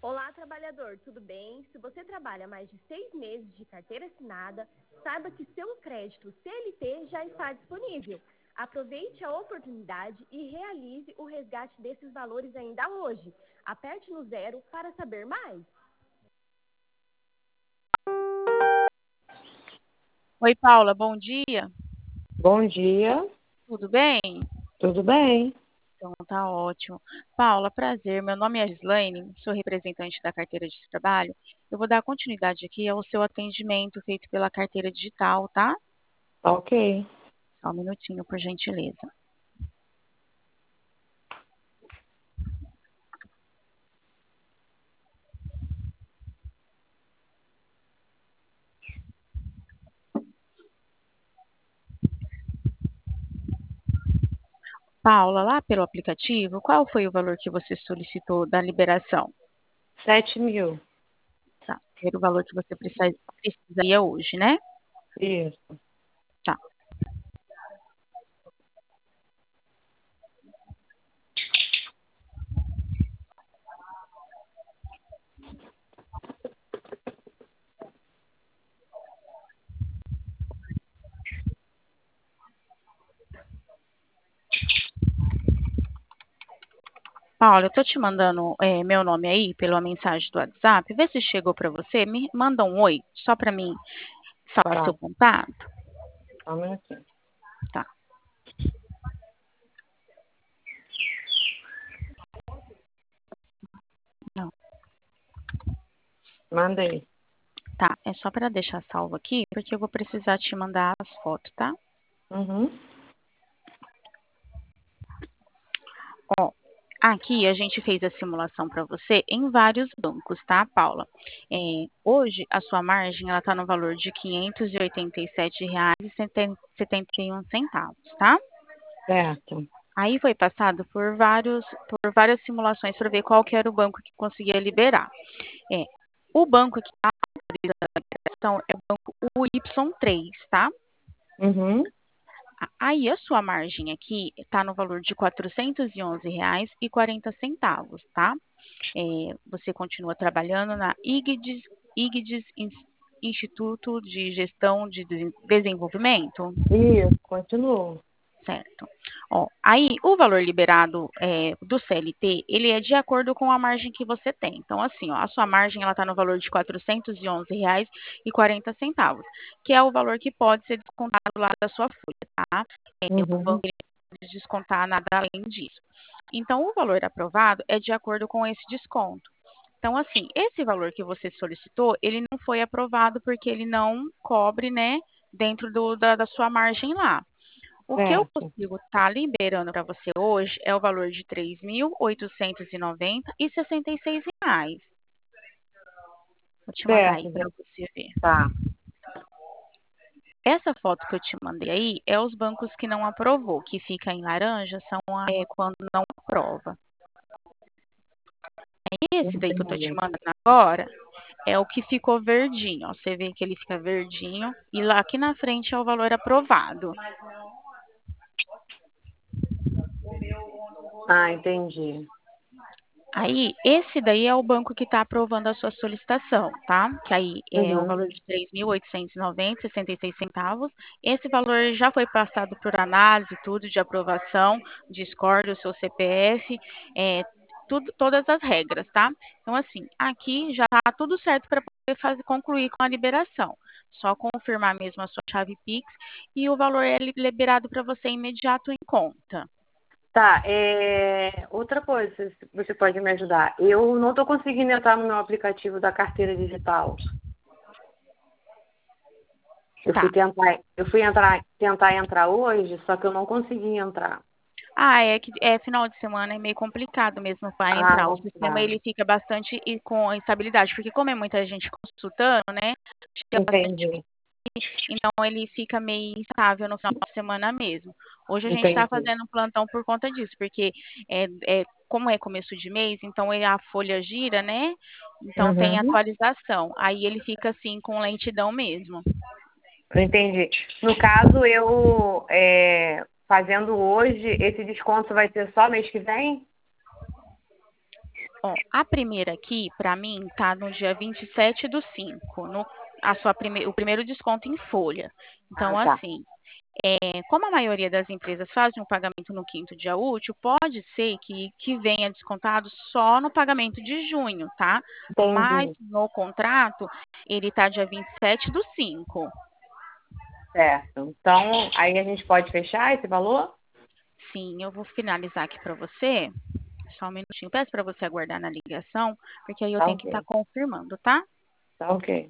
Olá, trabalhador, tudo bem? Se você trabalha mais de 6 meses de carteira assinada, saiba que seu crédito CLT já está disponível. Aproveite a oportunidade e realize o resgate desses valores ainda hoje. Aperte no 0 para saber mais. Oi, Paula, bom dia. Bom dia, Tudo bem? tudo bem? Então tá ótimo. Paula, prazer. Meu nome é Gislaine, sou representante da carteira de trabalho. Eu vou dar continuidade aqui ao seu atendimento feito pela carteira digital, tá? Ok. Só um minutinho, por gentileza. Paula, lá pelo aplicativo, qual foi o valor que você solicitou da liberação? 7.000. Tá. Era o valor que você precisaria hoje, né? Isso. Tá. Paula, eu tô te mandando meu nome aí pela mensagem do WhatsApp. Vê se chegou para você. Me manda um oi, só para mim salvar Tá, seu contato. só um minutinho. Tá. Não. Mandei. Tá, é só para deixar salvo aqui, porque eu vou precisar te mandar as fotos, tá? Uhum. Ó, aqui a gente fez a simulação para você em vários bancos, tá, Paula? Hoje a sua margem ela tá no valor de R$ 587,71, tá? Certo. Aí foi passado por várias simulações para ver qual que era o banco que conseguia liberar. É, o banco que está autorizando a liberação é o banco UY3, tá? Uhum. Aí a sua margem aqui está no valor de R$ 411,40, tá? Você continua trabalhando na IGDES Instituto de Gestão de Desenvolvimento? Isso, continuou. Certo. Ó, aí, o valor liberado do CLT, ele é de acordo com a margem que você tem. Então, assim, ó, a sua margem ela está no valor de R$ 411,40, que é o valor que pode ser descontado lá da sua folha, tá? O Uhum. banco ele não pode descontar nada além disso. Então, o valor aprovado é de acordo com esse desconto. Então, assim, esse valor que você solicitou, ele não foi aprovado porque ele não cobre, né, dentro da sua margem lá. O que eu Certo. consigo estar liberando para você hoje é o valor de R$ 3.890,66. Vou te mandar aí Certo. para você ver. Tá. Essa foto que eu te mandei aí é os bancos que não aprovou, que fica em laranja, são quando não aprova. Esse daí que eu tô te Entendi. mandando agora é o que ficou verdinho. Ó. Você vê que ele fica verdinho e lá aqui na frente é o valor aprovado. Ah, entendi. Aí, esse daí é o banco que está aprovando a sua solicitação, tá? Que aí é o Uhum. valor de R$ 3.890,66. Esse valor já foi passado por análise, tudo de aprovação, discorde o seu CPF, todas as regras, tá? Então, assim, aqui já tá tudo certo para poder concluir com a liberação. Só confirmar mesmo a sua chave Pix e o valor é liberado para você imediato em conta. Tá, outra coisa, se você pode me ajudar. Eu não estou conseguindo entrar no meu aplicativo da carteira digital. Tá. Eu fui tentar entrar hoje, só que eu não consegui entrar. É que final de semana é meio complicado mesmo para Ah, entrar. O sistema tá. ele fica bastante com instabilidade, porque como é muita gente consultando, né? Chega bastante, Entendi. então ele fica meio instável no final de semana mesmo. Hoje a gente está Entendi. fazendo um plantão por conta disso, porque como é começo de mês, então a folha gira, né? Então tem Uhum. atualização. Aí ele fica assim com lentidão mesmo. Entendi. No caso, eu fazendo hoje, esse desconto vai ser só mês que vem? Ó, a primeira aqui, para mim, tá no dia 27/5, o primeiro desconto em folha. Então, Tá. assim, como a maioria das empresas fazem o pagamento no quinto dia útil, pode ser que venha descontado só no pagamento de junho, tá? Mas Entendi. no contrato, ele tá dia 27/5. Certo. Então, aí a gente pode fechar esse valor? Sim, eu vou finalizar aqui para você. Só um minutinho. Peço para você aguardar na ligação, porque aí eu Tá tenho que estar ok. confirmando, tá? Tá ok.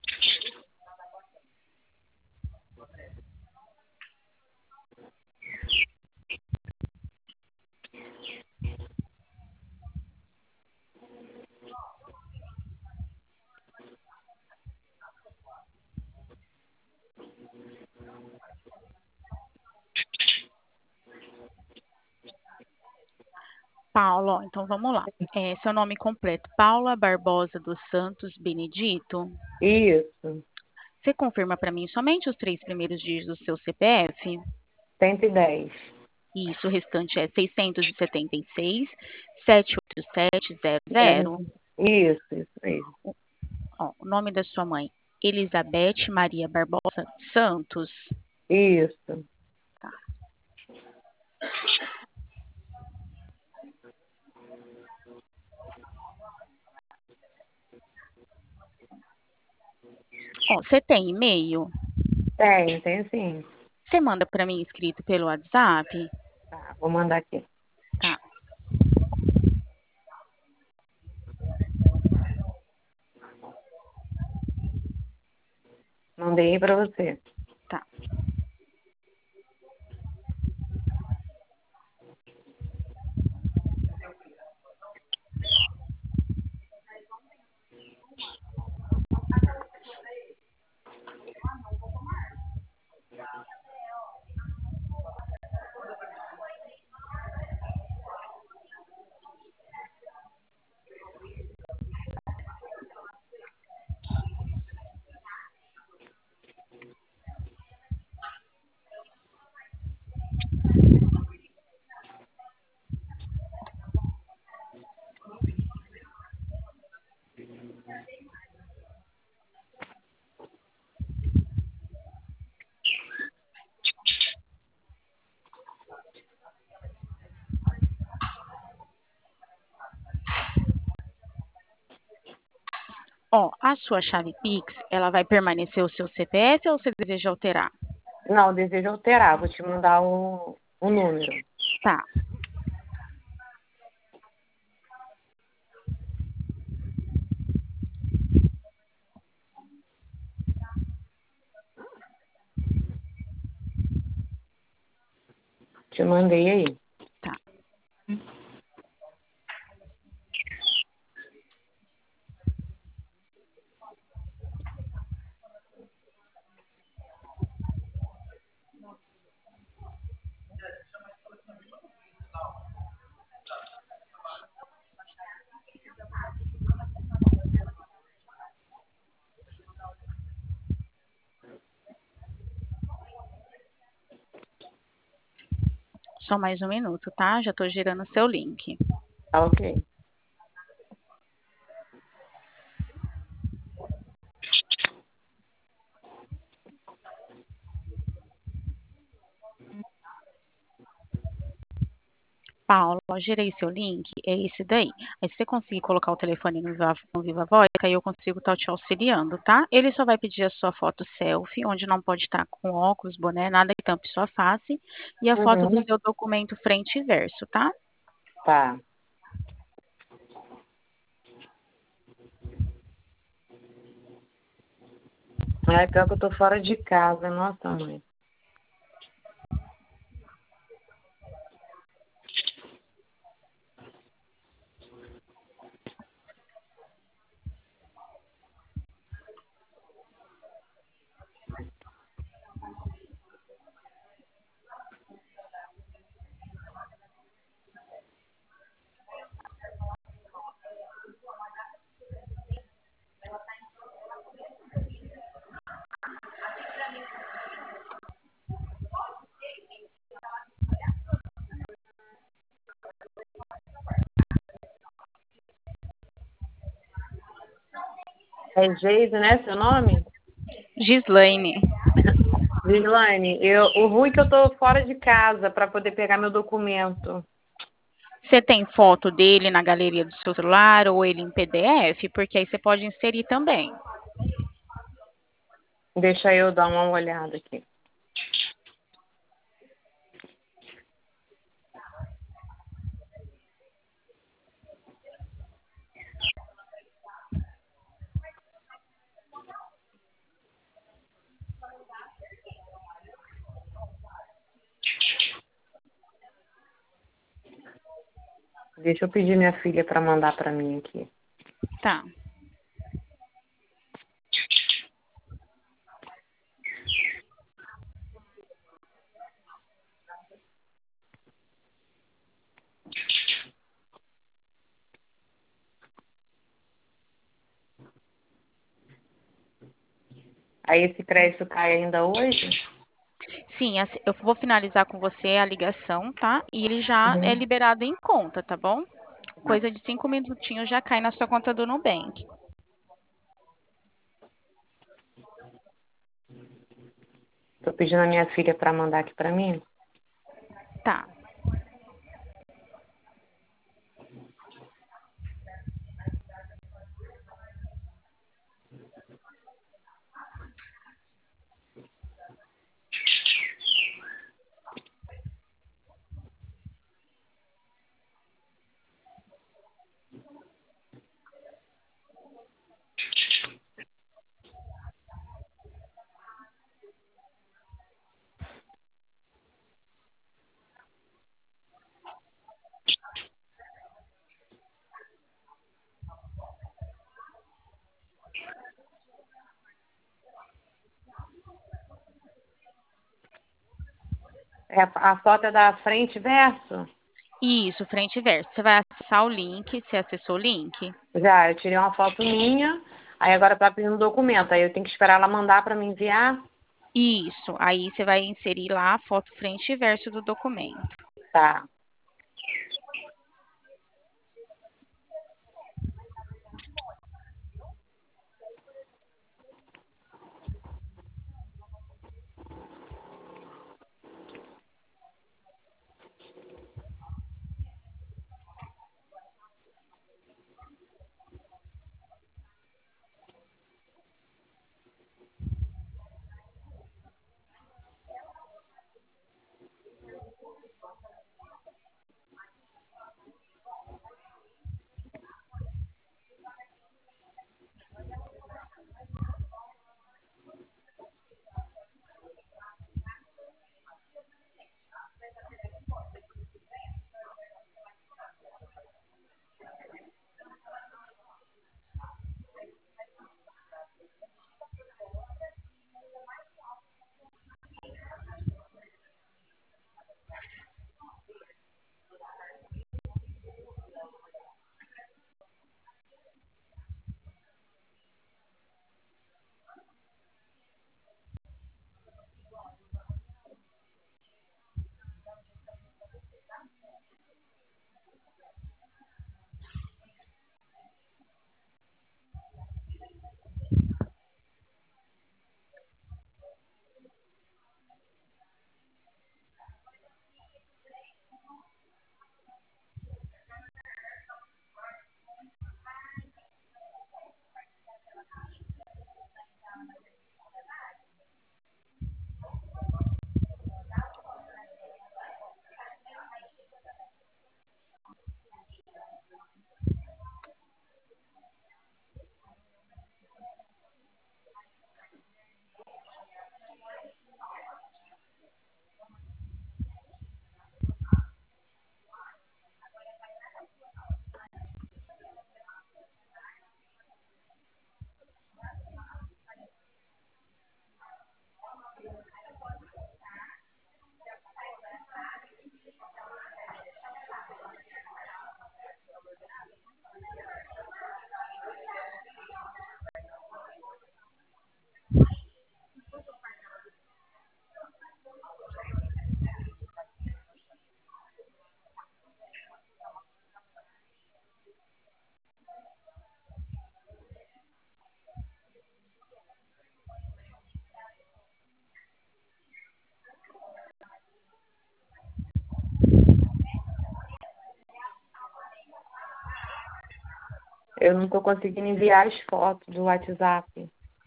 Paula, ó, então vamos lá. Seu nome completo, Paula Barbosa dos Santos Benedito. Isso. Você confirma para mim somente os 3 primeiros dígitos do seu CPF? 110. Isso, o restante é 676 78700. Isso mesmo. Ó, o nome da sua mãe, Elizabeth Maria Barbosa Santos. Isso. Tá. Ó, você tem e-mail? Tem sim. Você manda para mim escrito pelo WhatsApp? Tá, vou mandar aqui. Tá. Mandei para você. Tá. Ó, a sua chave Pix, ela vai permanecer o seu CPF ou você deseja alterar? Não, desejo alterar. Vou te mandar o número. Tá. Te mandei aí. Tá. Só mais um minuto, tá? Já tô girando o seu link. Tá ok. Paulo, ó, girei seu link, é esse daí. Aí se você conseguir colocar o telefone no Viva Voz, aí eu consigo estar te auxiliando, tá? Ele só vai pedir a sua foto selfie, onde não pode estar com óculos, boné, nada que tampe sua face, e a foto do Uhum. seu documento frente e verso, tá? Tá. É pior que eu tô fora de casa. Nossa, mãe. É Geise, né, seu nome? Gislaine. Gislaine, o ruim é que eu tô fora de casa para poder pegar meu documento. Você tem foto dele na galeria do seu celular ou ele em PDF? Porque aí você pode inserir também. Deixa eu dar uma olhada aqui. Deixa eu pedir minha filha para mandar para mim aqui. Tá. Aí esse crédito cai ainda hoje? Sim, eu vou finalizar com você a ligação, tá? E ele já é liberado em conta, tá bom? Coisa de 5 minutinhos já cai na sua conta do Nubank. Tô pedindo a minha filha para mandar aqui para mim. Tá. A foto é da frente e verso? Isso, frente e verso. Você vai acessar o link, você acessou o link? Já, eu tirei uma foto minha, aí agora tá pedindo documento, aí eu tenho que esperar ela mandar para me enviar? Isso. Aí você vai inserir lá a foto frente e verso do documento. Tá. Eu não estou conseguindo enviar as fotos do WhatsApp.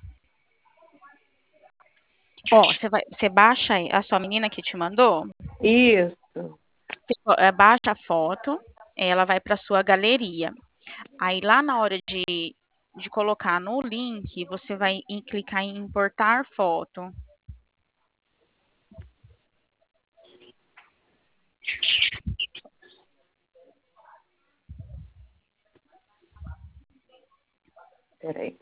Ó, você baixa aí, a sua menina que te mandou, Isso. baixa a foto, ela vai para sua galeria. Aí lá na hora de colocar no link, você vai clicar em importar foto. Peraí.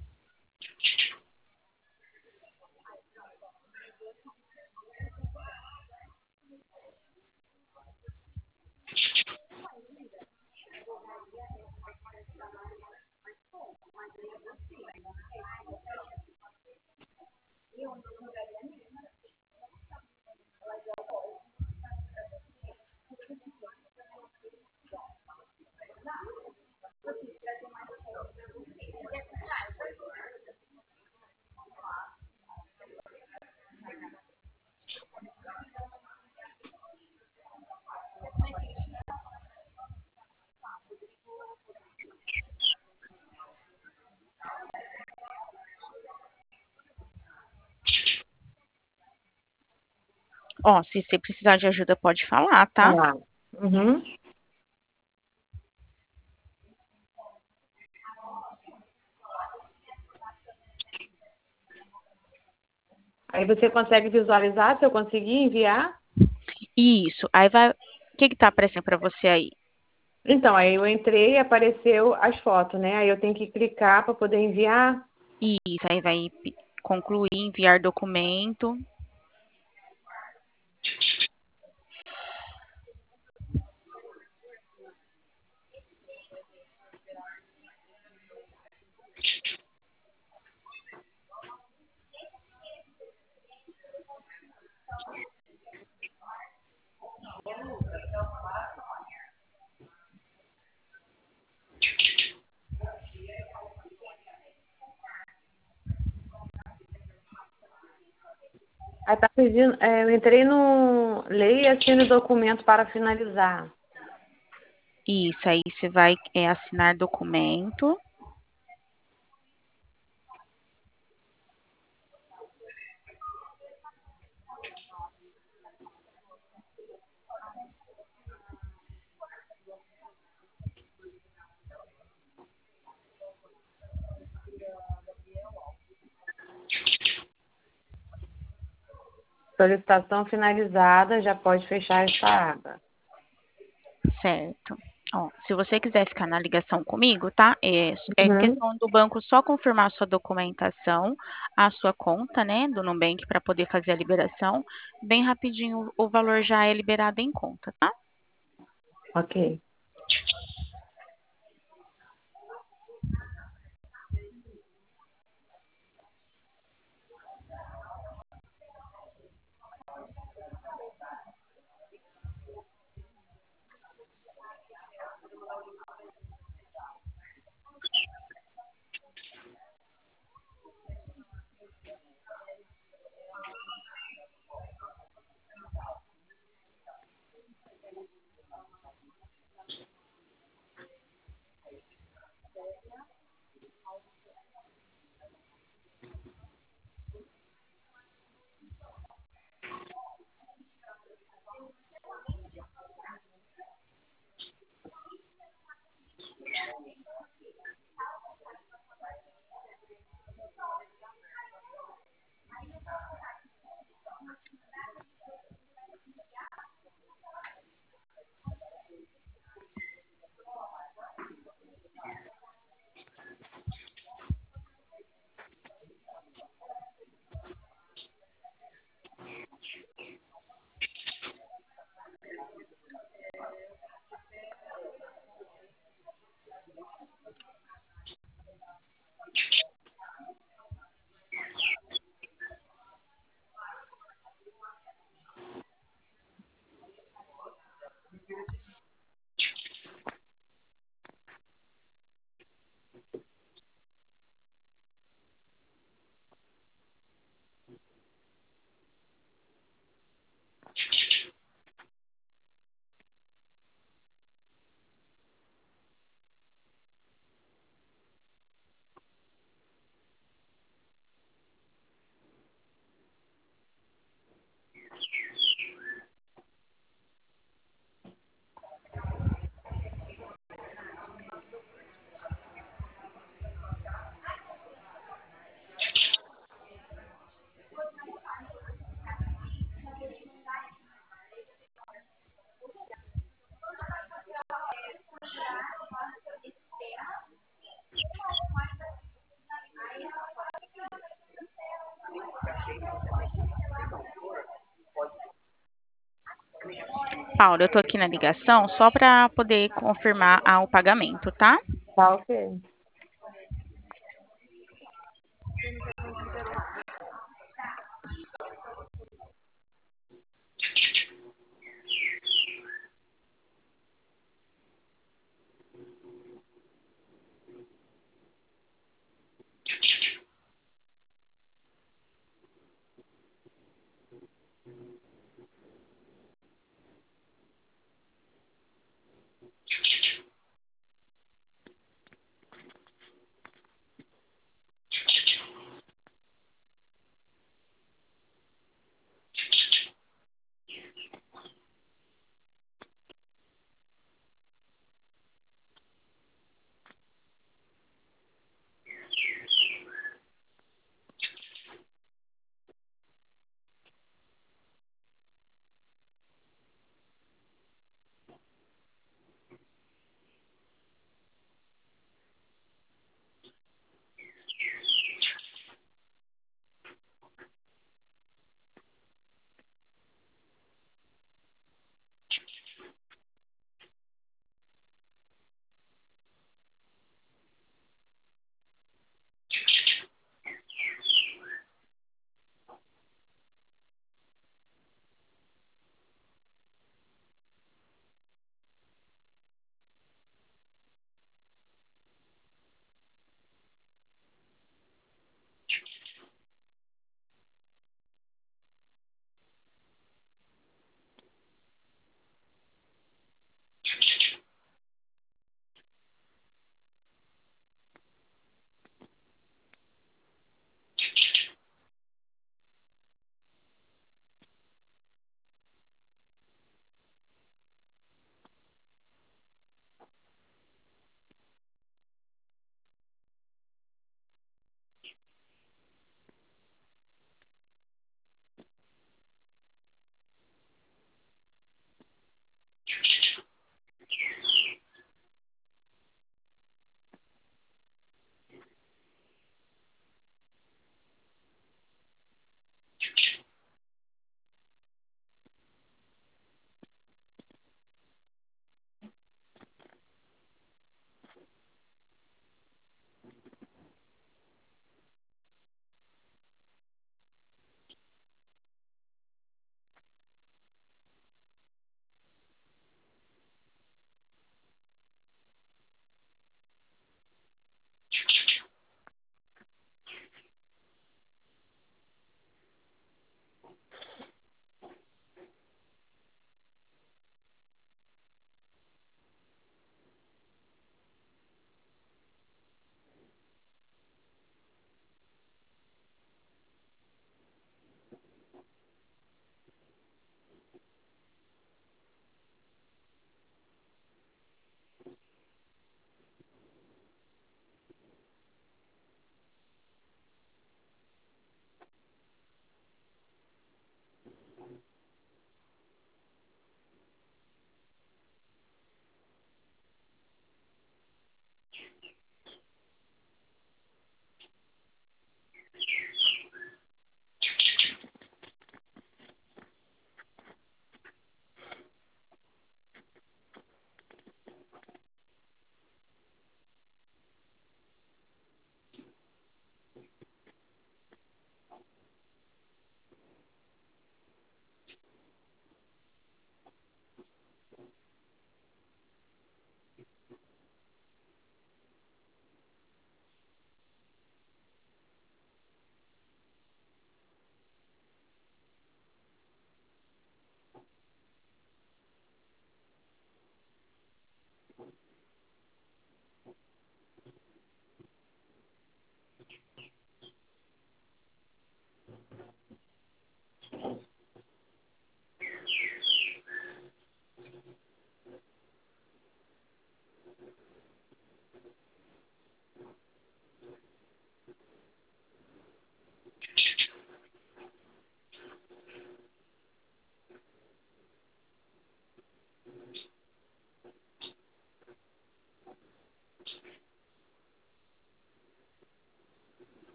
Ó, se você precisar de ajuda, pode falar, tá? Tá. Uhum. Aí você consegue visualizar se eu conseguir enviar? Isso. Aí vai. O que que tá aparecendo para você aí? Então, aí eu entrei e apareceu as fotos, né? Aí eu tenho que clicar para poder enviar. Isso, aí vai concluir, enviar documento. Aí tá pedindo, eu entrei no leia e assine o documento para finalizar. Isso, aí você vai assinar documento. Solicitação finalizada, já pode fechar essa aba. Certo. Ó, se você quiser ficar na ligação comigo, tá? É Uhum. questão do banco só confirmar a sua documentação, a sua conta, né, do Nubank para poder fazer a liberação. Bem rapidinho, o valor já é liberado em conta, tá? Ok. Paula, eu tô aqui na ligação só para poder confirmar o pagamento, tá? Tá ok.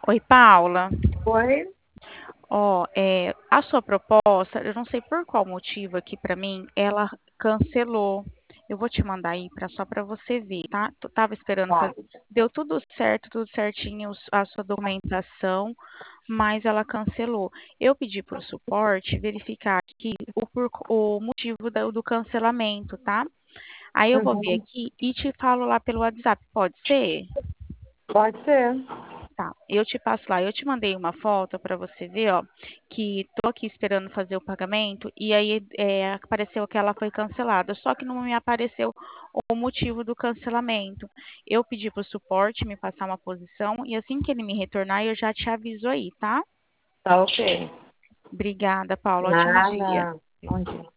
Oi, Paula. Oi? Ó, a sua proposta, eu não sei por qual motivo aqui para mim, ela cancelou. Eu vou te mandar aí só para você ver, tá? Tu tava esperando Tá. fazer. Deu tudo certo, tudo certinho, a sua documentação, mas ela cancelou. Eu pedi para o suporte verificar aqui o motivo do cancelamento, tá? Aí eu vou ver Uhum. aqui e te falo lá pelo WhatsApp, pode ser? Pode ser. Tá, eu te passo lá. Eu te mandei uma foto para você ver, ó, que tô aqui esperando fazer o pagamento e aí apareceu que ela foi cancelada, só que não me apareceu o motivo do cancelamento. Eu pedi para o suporte me passar uma posição e assim que ele me retornar, eu já te aviso aí, tá? Tá ok. Obrigada, Paula. Ótimo dia. Nada. Bom dia.